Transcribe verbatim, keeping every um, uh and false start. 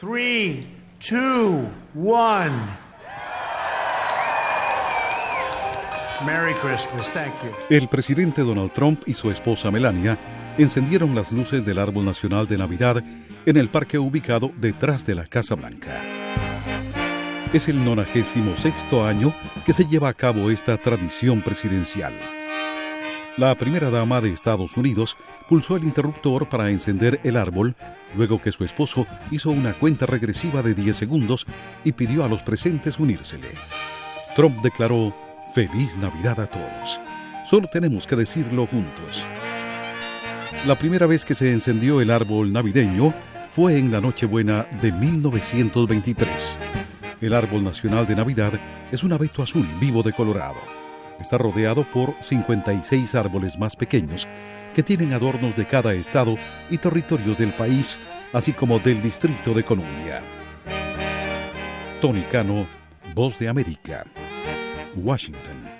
Three, two, one. Merry Christmas, thank you. El presidente Donald Trump y su esposa Melania encendieron las luces del árbol nacional de Navidad en el parque ubicado detrás de la Casa Blanca. Es el nonagésimo sexto año que se lleva a cabo esta tradición presidencial. La primera dama de Estados Unidos pulsó el interruptor para encender el árbol, luego que su esposo hizo una cuenta regresiva de diez segundos y pidió a los presentes unírsele. Trump declaró: ¡Feliz Navidad a todos! Solo tenemos que decirlo juntos. La primera vez que se encendió el árbol navideño fue en la Nochebuena de mil novecientos veintitrés. El árbol nacional de Navidad es un abeto azul vivo de Colorado. Está rodeado por cincuenta y seis árboles más pequeños que tienen adornos de cada estado y territorios del país, así como del Distrito de Columbia. Tony Cano, Voz de América, Washington.